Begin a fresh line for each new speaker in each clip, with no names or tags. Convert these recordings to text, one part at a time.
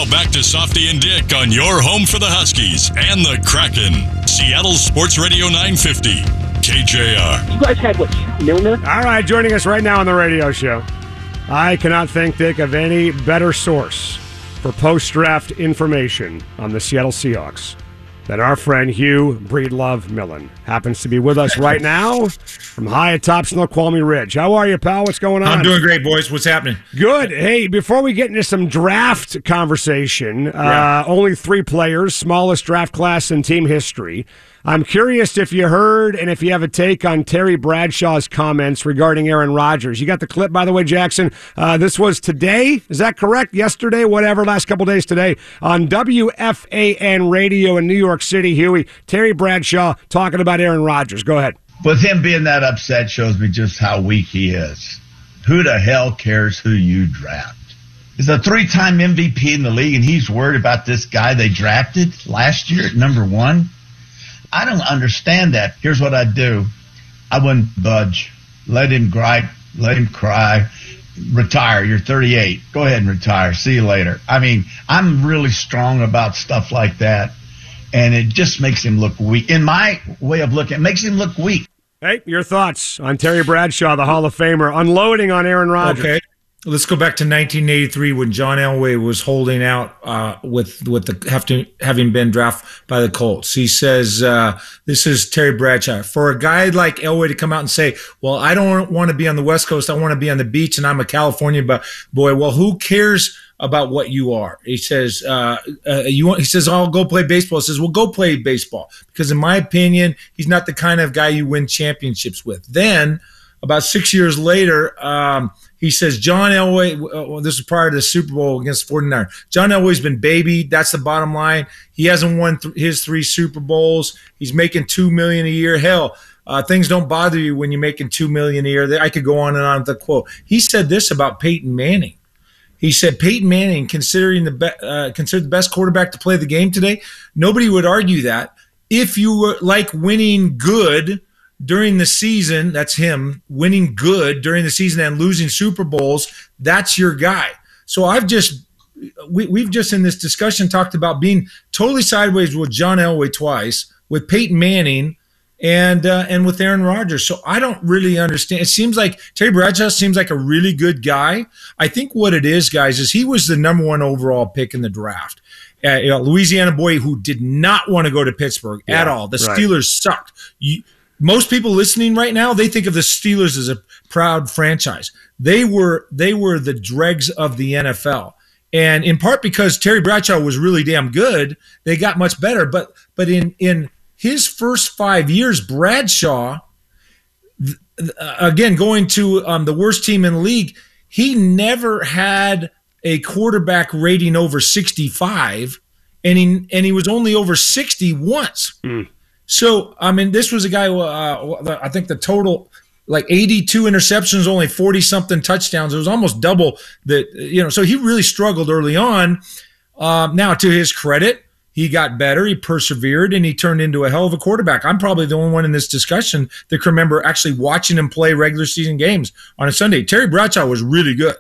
back to Softy and Dick on your home for the Huskies and the Kraken. Seattle Sports Radio 950, KJR.
You guys had what, Milner?
All right, joining us right now on the radio show. I cannot think, Dick, of any better source for post-draft information on the Seattle Seahawks than our friend Hugh Breedlove Millen. Happens to be with us right now from high atop Snoqualmie Ridge. How are you, pal? What's going on?
I'm doing great, boys. What's happening?
Good. Hey, before we get into some draft conversation, only 3 players, smallest draft class in team history. I'm curious if you heard and if you have a take on Terry Bradshaw's comments regarding Aaron Rodgers. You got the clip, by the way, Jackson. This was today. Is that correct? Yesterday, whatever, last couple days today on WFAN radio in New York City. Huey, Terry Bradshaw talking about Aaron Rodgers. Go ahead.
With him being that upset shows me just how weak he is. Who the hell cares who you draft? He's a 3-time MVP in the league, and he's worried about this guy they drafted last year at number 1. I don't understand that. Here's what I'd do. I wouldn't budge. Let him gripe. Let him cry. Retire. You're 38. Go ahead and retire. See you later. I mean, I'm really strong about stuff like that, and it just makes him look weak. In my way of looking, it makes him look weak.
Hey, your thoughts on Terry Bradshaw, the Hall of Famer, unloading on Aaron Rodgers. Okay.
Let's go back to 1983 when John Elway was holding out with having been drafted by the Colts. He says, this is Terry Bradshaw. For a guy like Elway to come out and say, well, I don't want to be on the West Coast. I want to be on the beach, and I'm a California boy. Well, who cares about what you are? He says, he says, I'll go play baseball. He says, well, go play baseball. Because in my opinion, he's not the kind of guy you win championships with. Then, about 6 years later, he says, John Elway, this is prior to the Super Bowl against 49. John Elway's been babied. That's the bottom line. He hasn't won his 3 Super Bowls. He's making $2 million a year. Hell, things don't bother you when you're making $2 million a year. I could go on and on with the quote. He said this about Peyton Manning. He said, Peyton Manning, considered the best quarterback to play the game today, nobody would argue that. If you were like winning good during the season, that's him, winning good during the season and losing Super Bowls, that's your guy. So we've just in this discussion talked about being totally sideways with John Elway twice, with Peyton Manning, and with Aaron Rodgers. So I don't really understand. It seems like Terry Bradshaw seems like a really good guy. I think what it is, guys, is he was the number 1 overall pick in the draft. Louisiana boy who did not want to go to Pittsburgh at all. The Steelers sucked. Most people listening right now, they think of the Steelers as a proud franchise. They were the dregs of the NFL. And in part because Terry Bradshaw was really damn good, they got much better. But in his first 5 years, Bradshaw, again, going to the worst team in the league, he never had a quarterback rating over 65, and he was only over 60 once. So, I mean, this was a guy who, I think the total, like 82 interceptions, only 40-something touchdowns. It was almost double so he really struggled early on. Now, to his credit, he got better, he persevered, and he turned into a hell of a quarterback. I'm probably the only one in this discussion that can remember actually watching him play regular season games on a Sunday. Terry Bradshaw was really good.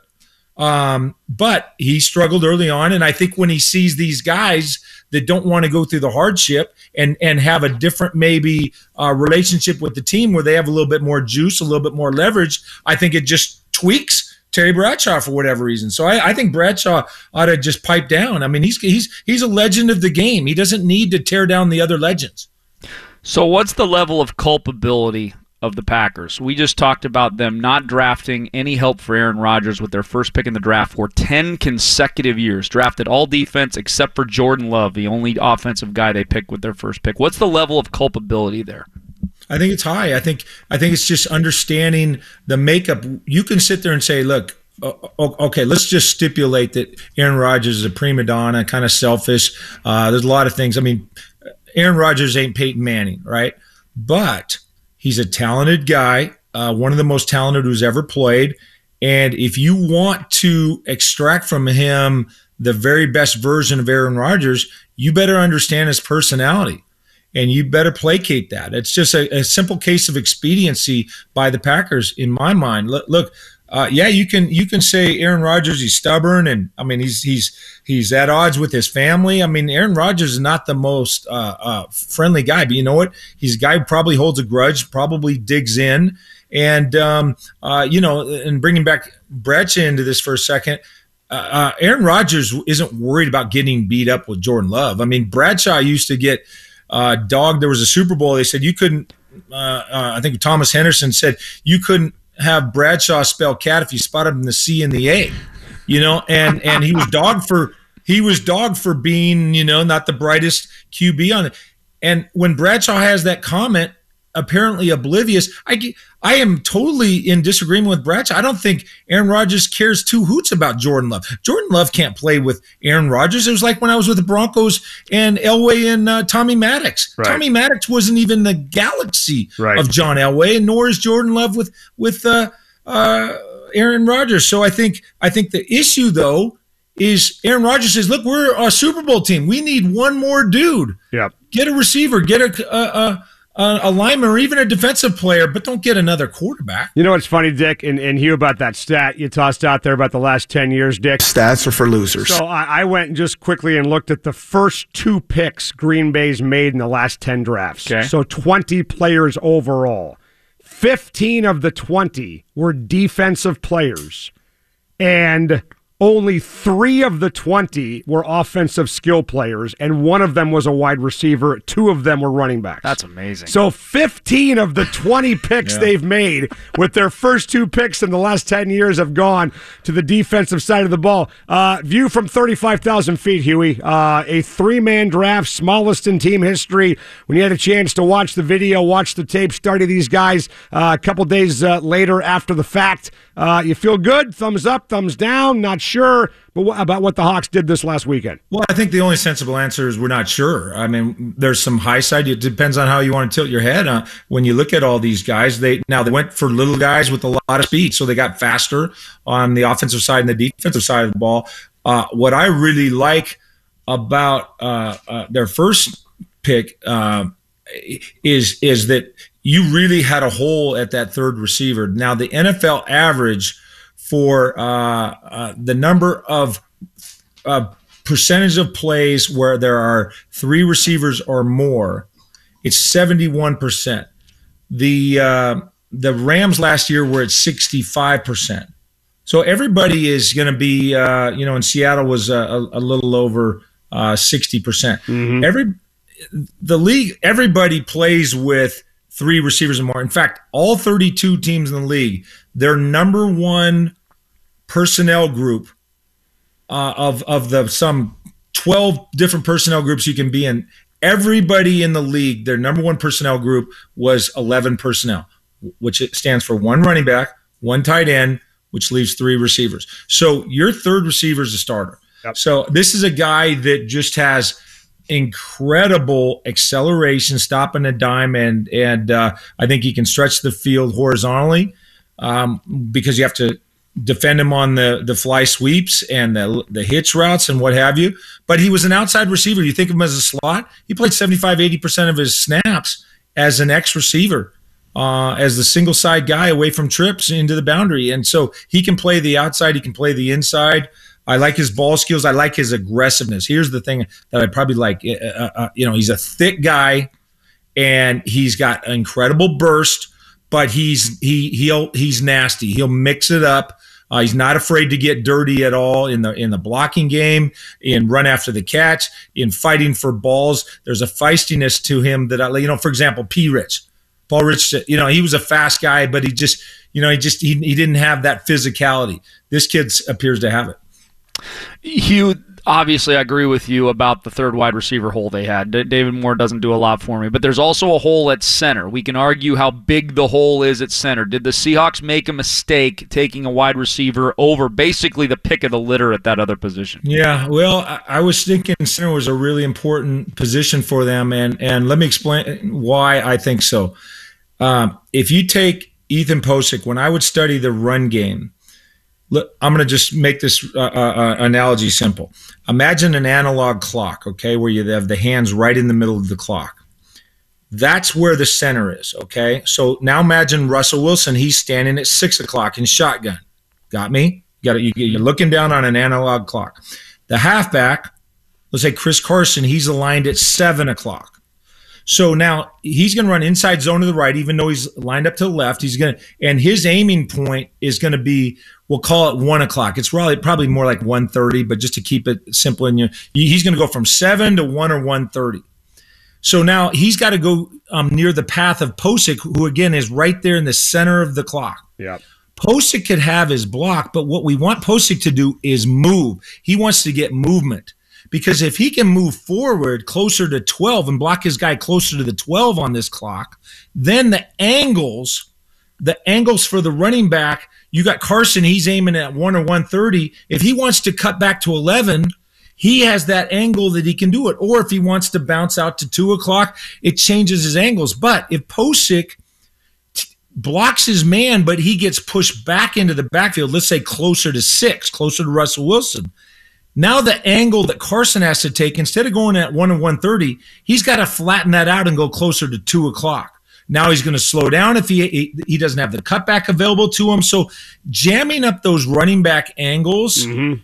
But he struggled early on, and I think when he sees these guys that don't want to go through the hardship and have a different maybe relationship with the team where they have a little bit more juice, a little bit more leverage, I think it just tweaks Terry Bradshaw for whatever reason. So I think Bradshaw ought to just pipe down. I mean, he's a legend of the game. He doesn't need to tear down the other legends.
So what's the level of culpability of the Packers? We just talked about them not drafting any help for Aaron Rodgers with their first pick in the draft for 10 consecutive years. Drafted all defense except for Jordan Love, the only offensive guy they picked with their first pick. What's the level of culpability there?
I think it's high. I think it's just understanding the makeup. You can sit there and say, look, okay, let's just stipulate that Aaron Rodgers is a prima donna, kind of selfish. There's a lot of things. I mean, Aaron Rodgers ain't Peyton Manning, right? But he's a talented guy, one of the most talented who's ever played. And if you want to extract from him the very best version of Aaron Rodgers, you better understand his personality. And you better placate that. It's just a simple case of expediency by the Packers, in my mind. Look, yeah, you can say Aaron Rodgers, he's stubborn, and I mean he's at odds with his family. I mean, Aaron Rodgers is not the most friendly guy, but you know what? He's a guy who probably holds a grudge, probably digs in, and and bringing back Bradshaw into this for a second. Aaron Rodgers isn't worried about getting beat up with Jordan Love. I mean, Bradshaw used to get dogged. There was a Super Bowl. They said you couldn't. I think Thomas Henderson said you couldn't have Bradshaw spell cat if you spotted him the C and the A. And he was dogged for being not the brightest QB on it. And when Bradshaw has that comment, apparently oblivious. I am totally in disagreement with Bradshaw. I don't think Aaron Rodgers cares two hoots about Jordan Love. Jordan Love can't play with Aaron Rodgers. It was like when I was with the Broncos and Elway and Tommy Maddox. Right. Tommy Maddox wasn't even the galaxy of John Elway, and nor is Jordan Love with Aaron Rodgers. So I think the issue though is Aaron Rodgers says, "Look, we're a Super Bowl team. We need one more dude.
Yep.
Get a receiver. Get a lineman or even a defensive player, but don't get another quarterback."
You know what's funny, Dick, and Hugh, about that stat you tossed out there about the last 10 years, Dick?
Stats are for losers.
So I went and just quickly and looked at the first 2 picks Green Bay's made in the last 10 drafts.
Okay.
So 20 players overall. 15 of the 20 were defensive players, and only 3 of the 20 were offensive skill players, and 1 of them was a wide receiver. 2 of them were running backs.
That's amazing.
So 15 of the 20 picks they've made with their first 2 picks in the last 10 years have gone to the defensive side of the ball. View from 35,000 feet, Huey. A 3-man draft, smallest in team history. When you had a chance to watch the video, watch the tape, study these guys a couple days later after the fact, you feel good? Thumbs up, thumbs down? Not sure, but about what the Hawks did this last weekend?
Well, I think the only sensible answer is we're not sure. I mean, there's some high side. It depends on how you want to tilt your head. When you look at all these guys, they went for little guys with a lot of speed, so they got faster on the offensive side and the defensive side of the ball. What I really like about their first pick is that you really had a hole at that third receiver. Now, the NFL average for the number of percentage of plays where there are 3 receivers or more, it's 71%. The Rams last year were at 65%. So everybody is going to be, in Seattle was a little over 60%. Mm-hmm. The league, everybody plays with 3 receivers or more. In fact, all 32 teams in the league, their number 1 personnel group of the some 12 different personnel groups you can be in, everybody in the league, their number 1 personnel group was 11 personnel, which it stands for 1 running back, 1 tight end, which leaves 3 receivers. So your third receiver is a starter. Yep. So this is a guy that just has incredible acceleration, stopping a dime, and I think he can stretch the field horizontally because you have to defend him on the fly sweeps and the hitch routes and what have you. But he was an outside receiver. You think of him as a slot. He played 75-80% of his snaps as an X receiver, as the single side guy away from trips into the boundary. And so he can play the outside. He can play the inside. I like his ball skills. I like his aggressiveness. Here's the thing that I probably like. He's a thick guy, and he's got an incredible burst, but he's nasty. He'll mix it up. He's not afraid to get dirty at all in the blocking game, in run after the catch, in fighting for balls. There's a feistiness to him that for example, Paul Rich, he was a fast guy, but he didn't have that physicality. This kid appears to have it.
Hugh, obviously I agree with you about the third wide receiver hole they had. David Moore doesn't do a lot for me, but there's also a hole at center. We can argue how big the hole is at center. Did the Seahawks make a mistake taking a wide receiver over basically the pick of the litter at that other position?
Yeah, well, I was thinking center was a really important position for them, and let me explain why I think so. If you take Ethan Posick, when I would study the run game, look, I'm going to just make this analogy simple. Imagine an analog clock, okay, where you have the hands right in the middle of the clock. That's where the center is, okay? So now imagine Russell Wilson. He's standing at 6 o'clock in shotgun, Got me? You're looking down on an analog clock. The halfback, let's say Chris Carson, he's aligned at 7 o'clock. So now he's going to run inside zone to the right, even though he's lined up to the left. And his aiming point is going to be, we'll call it 1 o'clock. It's probably more like 1:30, but just to keep it simple, he's going to go from 7 to 1 or 1:30. So now he's got to go near the path of Posick, who again is right there in the center of the clock.
Yeah.
Posick could have his block, but what we want Posick to do is move. He wants to get movement. Because if he can move forward closer to 12 and block his guy closer to the 12 on this clock, then the angles for the running back, you got Carson, he's aiming at 1 or 1:30. If he wants to cut back to 11, he has that angle that he can do it. Or if he wants to bounce out to 2 o'clock, it changes his angles. But if Posick blocks his man, but he gets pushed back into the backfield, let's say closer to 6, closer to Russell Wilson, now the angle that Carson has to take, instead of going at 1 or 1:30, he's got to flatten that out and go closer to 2 o'clock. Now he's going to slow down if he doesn't have the cutback available to him. So jamming up those running back angles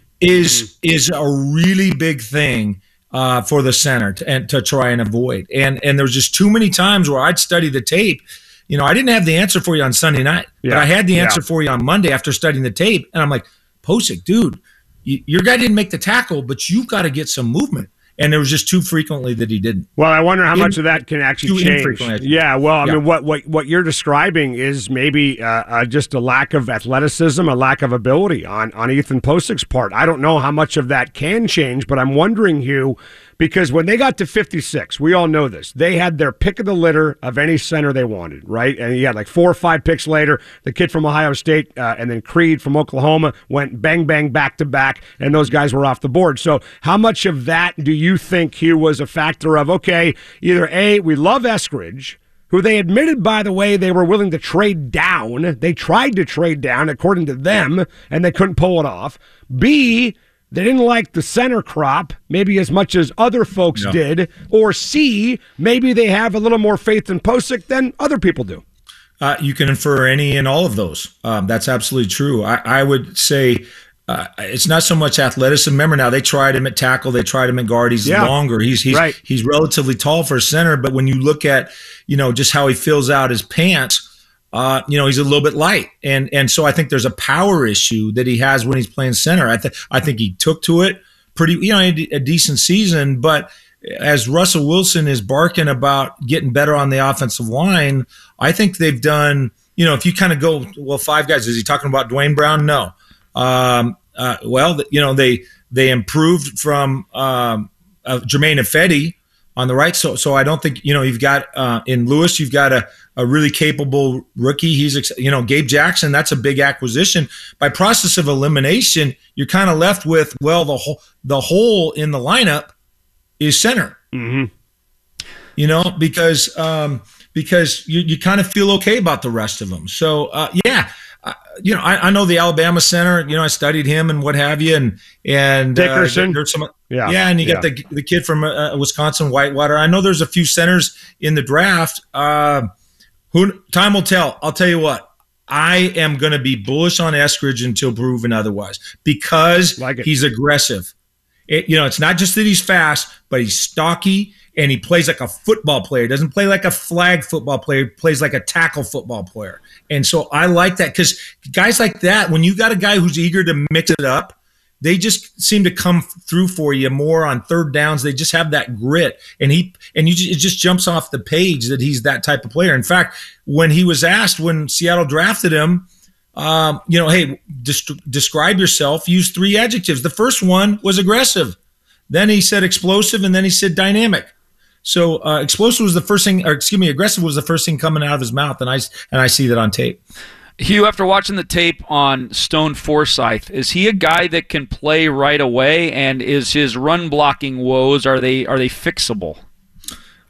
is a really big thing for the center to try and avoid. And there's just too many times where I'd study the tape. I didn't have the answer for you on Sunday night, but I had the answer for you on Monday after studying the tape. And I'm like, Posick, dude, your guy didn't make the tackle, but you've got to get some movement. And there was just too frequently that he didn't.
Well, I wonder how much of that can actually change. Yeah, well, I mean, what you're describing is maybe just a lack of athleticism, a lack of ability on Ethan Posick's part. I don't know how much of that can change, but I'm wondering, Hugh, because when they got to 56, we all know this, they had their pick of the litter of any center they wanted, right? And you had like 4 or 5 picks later, the kid from Ohio State and then Creed from Oklahoma went bang, bang, back to back, and those guys were off the board. So how much of that do you think, Hugh, was a factor of, okay, either A, we love Eskridge, who they admitted, by the way, they were willing to trade down. They tried to trade down, according to them, and they couldn't pull it off. B, they didn't like the center crop maybe as much as other folks did. Or C, maybe they have a little more faith in Posick than other people do.
You can infer any and all of those. That's absolutely true. I would say it's not so much athleticism. Remember now, they tried him at tackle. They tried him at guard. He's longer. He's relatively tall for a center. But when you look at, just how he fills out his pants, he's a little bit light. And so I think there's a power issue that he has when he's playing center. I think he took to it pretty, a decent season. But as Russell Wilson is barking about getting better on the offensive line, I think they've done, if you kind of go, well, 5 guys, is he talking about Dwayne Brown? No. They improved from Jermaine Ifedi on the right. So I don't think, you've got in Lewis, you've got a really capable rookie. He's, Gabe Jackson, that's a big acquisition. By process of elimination, you're kind of left with, well, the hole in the lineup is center. Mm-hmm. Because you kind of feel okay about the rest of them. So, I know the Alabama center. I studied him and what have you, and
Dickerson.
There's some, and you got the kid from Wisconsin, Whitewater. I know there's a few centers in the draft. Time will tell. I'll tell you what. I am going to be bullish on Eskridge until proven otherwise because he's aggressive. It's not just that he's fast, but he's stocky. And he plays like a football player. He doesn't play like a flag football player. He plays like a tackle football player. And so I like that because guys like that, when you got a guy who's eager to mix it up, they just seem to come through for you more on third downs. They just have that grit. It just jumps off the page that he's that type of player. In fact, when he was asked when Seattle drafted him, hey, describe yourself, use 3 adjectives. The first one was aggressive. Then he said explosive, and then he said dynamic. So explosive was the first thing, aggressive was the first thing coming out of his mouth, and I see that on tape.
Hugh, after watching the tape on Stone Forsythe, is he a guy that can play right away, and is his run blocking woes, are they fixable?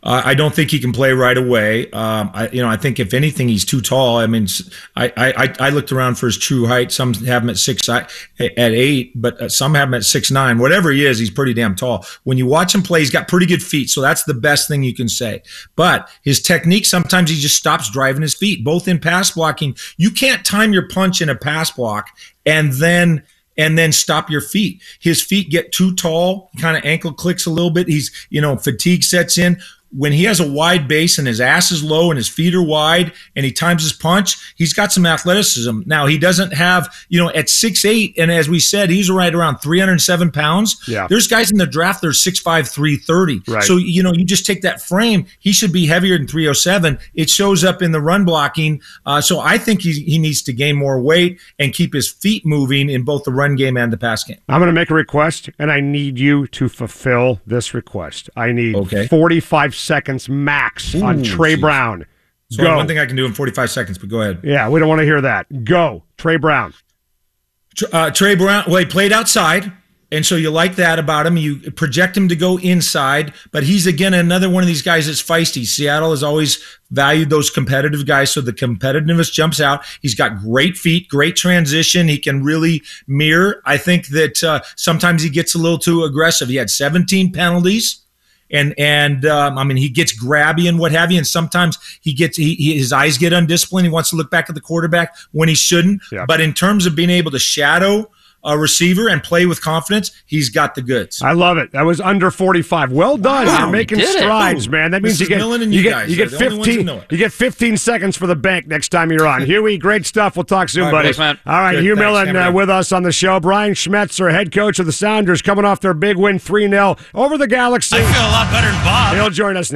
I don't think he can play right away. I think if anything, he's too tall. I mean, I looked around for his true height. Some have him at 8, but some have him at 6'9". Whatever he is, he's pretty damn tall. When you watch him play, he's got pretty good feet, so that's the best thing you can say. But his technique, sometimes he just stops driving his feet, both in pass blocking. You can't time your punch in a pass block and then stop your feet. His feet get too tall, kind of ankle clicks a little bit. He's, fatigue sets in. When he has a wide base and his ass is low and his feet are wide and he times his punch, he's got some athleticism. Now, he doesn't have, at 6'8", and as we said, he's right around 307 pounds.
Yeah.
There's guys in the draft that are 6'5", 330.
Right.
So, you just take that frame. He should be heavier than 307. It shows up in the run blocking. So I think he needs to gain more weight and keep his feet moving in both the run game and the pass game.
I'm going to make a request, and I need you to fulfill this request. I need 45 seconds max on Trey Brown.
So
Go.
one thing I can do in 45 seconds, but go ahead.
Yeah, we don't want to hear that. Go, Trey Brown.
Trey Brown, well, he played outside, and so you like that about him. You project him to go inside, but he's, again, another one of these guys that's feisty. Seattle has always valued those competitive guys, so the competitiveness jumps out. He's got great feet, great transition. He can really mirror. I think that sometimes he gets a little too aggressive. He had 17 penalties. And he gets grabby and what have you, and sometimes his eyes get undisciplined. He wants to look back at the quarterback when he shouldn't.
Yeah.
But in terms of being able to shadow a receiver and play with confidence, he's got the goods.
I love it. That was under 45. Well done.
Wow,
You're making strides, man. That means you get 15 seconds for the bank next time you're on. Huey, great stuff. We'll talk soon, buddy.
Thanks, man.
All right,
Good,
Hugh
thanks.
Millen with us on the show. Brian Schmetzer, head coach of the Sounders, coming off their big win 3-0 over the Galaxy.
I feel a lot better than Bob.
He'll join us